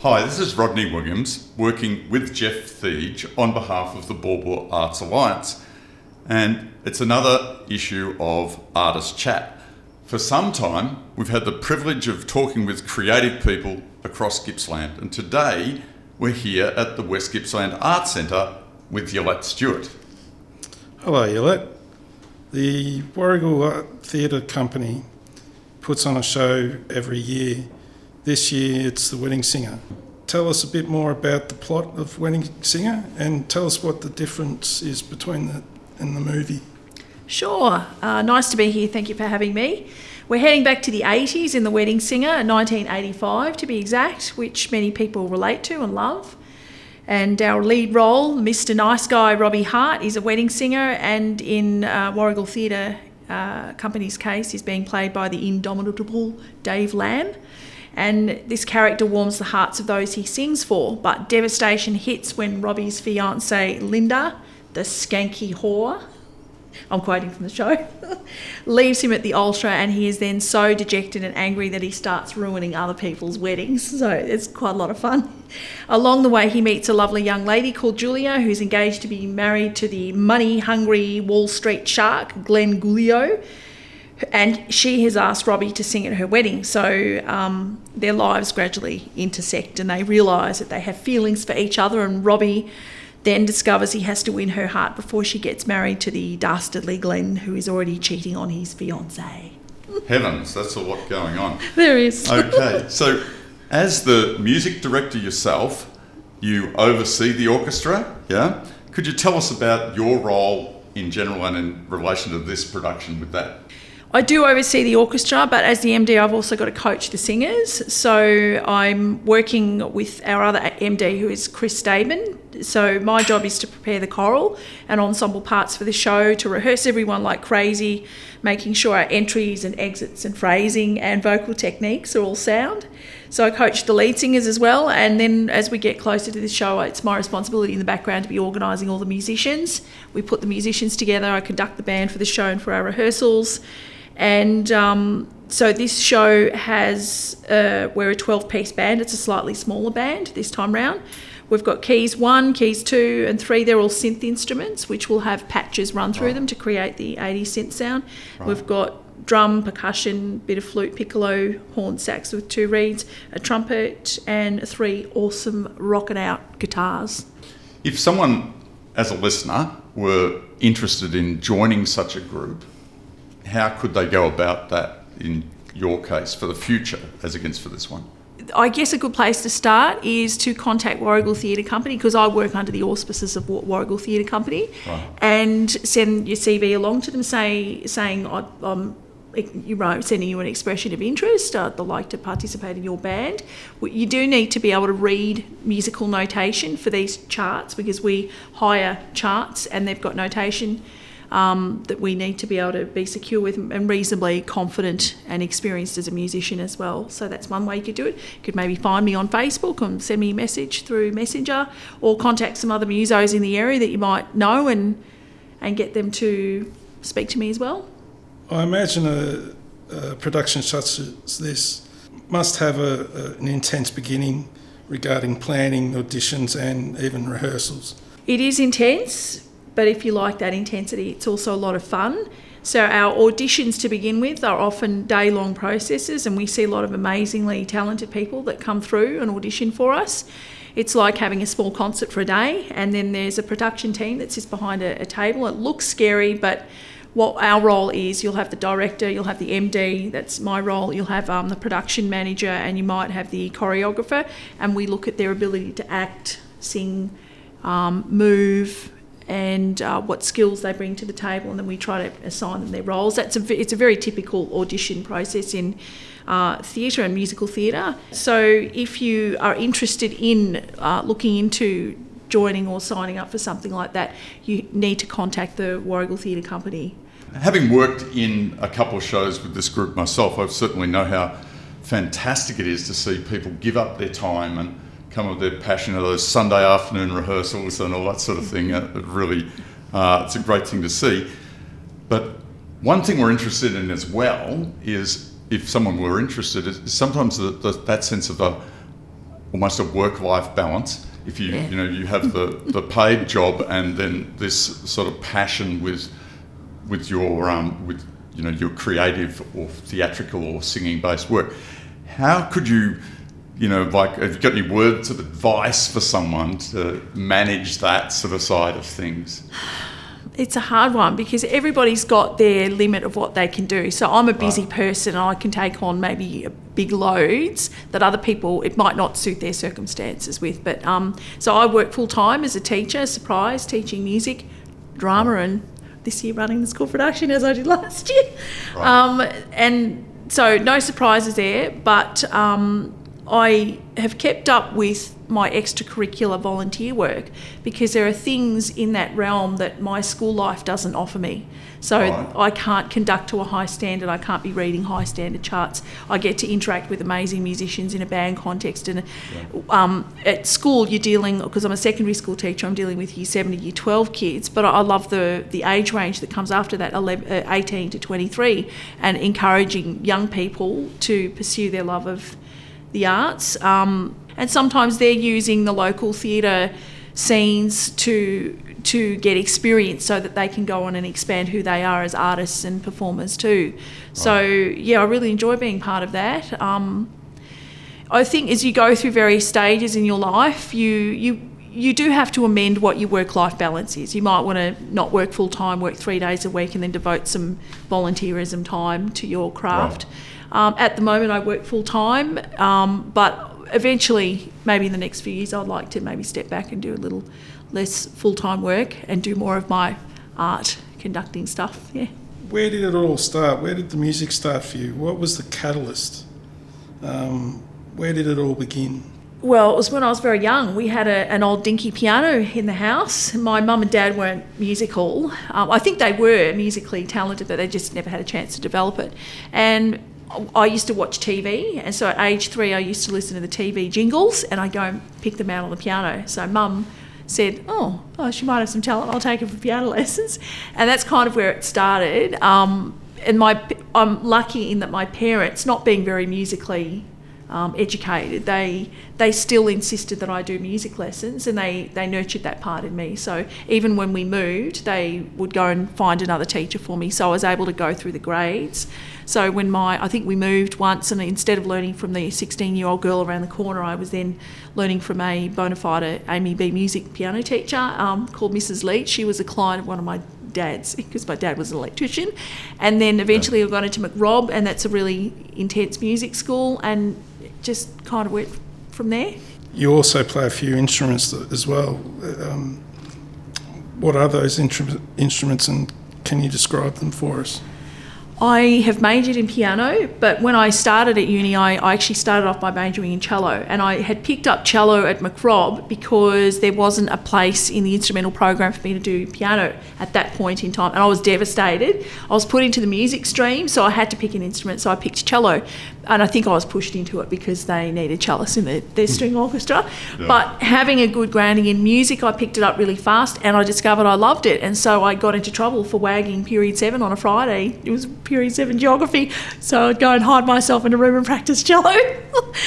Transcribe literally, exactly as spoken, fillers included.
Hi, this is Rodney Williams, working with Jeff Thiege on behalf of the Baw Baw Arts Alliance. And it's another issue of Artist Chat. For some time, we've had the privilege of talking with creative people across Gippsland. And today, we're here at the West Gippsland Arts Centre with Yolette Stewart. Hello, Yolette. The Warragul Art Theatre Company puts on a show every year. This year it's The Wedding Singer. Tell us a bit more about the plot of Wedding Singer and tell us what the difference is between the and the movie. Sure. Uh, nice to be here. Thank you for having me. We're heading back to the eighties in The Wedding Singer, nineteen eighty-five to be exact, which many people relate to and love. And our lead role, Mister Nice Guy Robbie Hart, is a wedding singer, and in uh, Warragul Theatre uh, Company's case, he's being played by the indomitable Dave Lamb. And this character warms the hearts of those he sings for, but devastation hits when Robbie's fiancée, Linda, the skanky whore, I'm quoting from the show, leaves him at the altar, and he is then so dejected and angry that he starts ruining other people's weddings. So it's quite a lot of fun. Along the way, he meets a lovely young lady called Julia, who's engaged to be married to the money-hungry Wall Street shark, Glenn Guglio, and she has asked Robbie to sing at her wedding. So um, their lives gradually intersect and they realise that they have feelings for each other, and Robbie then discovers he has to win her heart before she gets married to the dastardly Glenn, who is already cheating on his fiancée. Heavens, that's a lot going on. There is. Okay, so as the music director yourself, you oversee the orchestra, yeah? Could you tell us about your role in general and in relation to this production with that? I do oversee the orchestra, but as the M D, I've also got to coach the singers. So I'm working with our other M D, who is Chris Staben. So my job is to prepare the choral and ensemble parts for the show, to rehearse everyone like crazy, making sure our entries and exits and phrasing and vocal techniques are all sound. So I coach the lead singers as well, and then as we get closer to the show, it's my responsibility in the background to be organising all the musicians. We put the musicians together, I conduct the band for the show and for our rehearsals. And um, so this show has, uh, we're a twelve-piece band. It's a slightly smaller band this time round. We've got keys one, keys two and three. They're all synth instruments, which will have patches run through right. them to create the eighties synth sound. Right. We've got drum, percussion, bit of flute, piccolo, horn, sax with two reeds, a trumpet and three awesome rockin' out guitars. If someone, as a listener, were interested in joining such a group, how could they go about that in your case for the future as against for this one? I guess a good place to start is to contact Warragul Theatre Company, because I work under the auspices of Warragul Theatre Company, right. and send your C V along to them, say, saying I'm you know, sending you an expression of interest, I'd like to participate in your band. You do need to be able to read musical notation for these charts, because we hire charts and they've got notation Um, that we need to be able to be secure with and reasonably confident and experienced as a musician as well. So that's one way you could do it. You could maybe find me on Facebook and send me a message through Messenger, or contact some other musos in the area that you might know and and get them to speak to me as well. I imagine a, a production such as this must have a, a, an intense beginning regarding planning, auditions and even rehearsals. It is intense. But if you like that intensity, it's also a lot of fun. So our auditions to begin with are often day-long processes, and we see a lot of amazingly talented people that come through and audition for us. It's like having a small concert for a day, and then there's a production team that sits behind a, a table. It looks scary, but what our role is, you'll have the director, you'll have the M D, that's my role, you'll have um, the production manager, and you might have the choreographer, and we look at their ability to act, sing, um, move, and uh, what skills they bring to the table, and then we try to assign them their roles. That's a, it's a very typical audition process in uh, theatre and musical theatre. So if you are interested in uh, looking into joining or signing up for something like that, you need to contact the Warragul Theatre Company. Having worked in a couple of shows with this group myself, I certainly know how fantastic it is to see people give up their time and come with their passion of those Sunday afternoon rehearsals and all that sort of thing. It really, uh, it's a great thing to see. But one thing we're interested in as well is, if someone were interested, is sometimes the, the, that sense of a, almost a work-life balance. If you Yeah. you know you have the, the paid job and then this sort of passion with with your um, with you know your creative or theatrical or singing-based work, how could you you know like have you got any words of advice for someone to manage that sort of side of things? It's a hard one because everybody's got their limit of what they can do. So I'm a busy Right. person and I can take on maybe big loads that other people, it might not suit their circumstances with. But um, so I work full time as a teacher, surprise, teaching music, drama, and this year running the school production as I did last year. Right. Um, and so no surprises there, but um, I have kept up with my extracurricular volunteer work because there are things in that realm that my school life doesn't offer me. So Right. I can't conduct to a high standard, I can't be reading high standard charts. I get to interact with amazing musicians in a band context. And um, at school you're dealing, because I'm a secondary school teacher, I'm dealing with year seven to year twelve kids, but I love the, the age range that comes after that, eleven, uh, eighteen to twenty-three, and encouraging young people to pursue their love of the arts. Um, and sometimes they're using the local theatre scenes to to get experience so that they can go on and expand who they are as artists and performers too. So yeah, I really enjoy being part of that. Um, I think as you go through various stages in your life, you you you do have to amend what your work-life balance is. You might want to not work full-time, work three days a week and then devote some volunteerism time to your craft. Um, at the moment I work full-time, um, but eventually, maybe in the next few years, I'd like to maybe step back and do a little less full-time work and do more of my art conducting stuff, yeah. Where did it all start? Where did the music start for you? What was the catalyst? Um, where did it all begin? Well, it was when I was very young. We had a, an old dinky piano in the house. My mum and dad weren't musical. Um, I think they were musically talented, but they just never had a chance to develop it. And I used to watch T V, and so at age three I used to listen to the T V jingles and I'd go and pick them out on the piano. So mum said, oh, oh, she might have some talent, I'll take her for piano lessons. And that's kind of where it started. Um, and my, I'm lucky in that my parents, not being very musically um, educated, they they still insisted that I do music lessons, and they, they nurtured that part in me. So even when we moved, they would go and find another teacher for me, so I was able to go through the grades. So when my, I think we moved once, and instead of learning from the sixteen-year-old girl around the corner, I was then learning from a bona fide Amy B music piano teacher um, called Missus Leach. She was a client of one of my dad's, because my dad was an electrician. And then eventually I got into McRob, and that's a really intense music school, and just kind of went from there. You also play a few instruments as well. Um, what are those instru- instruments, and can you describe them for us? I have majored in piano, but when I started at uni, I, I actually started off by majoring in cello, and I had picked up cello at McRob because there wasn't a place in the instrumental program for me to do piano at that point in time, and I was devastated. I was put into the music stream, so I had to pick an instrument, so I picked cello, and I think I was pushed into it because they needed cellists in their, their string orchestra. Yeah. But having a good grounding in music, I picked it up really fast, and I discovered I loved it, and so I got into trouble for wagging period seven on a Friday. It was period seven geography, so I'd go and hide myself in a room and practice cello.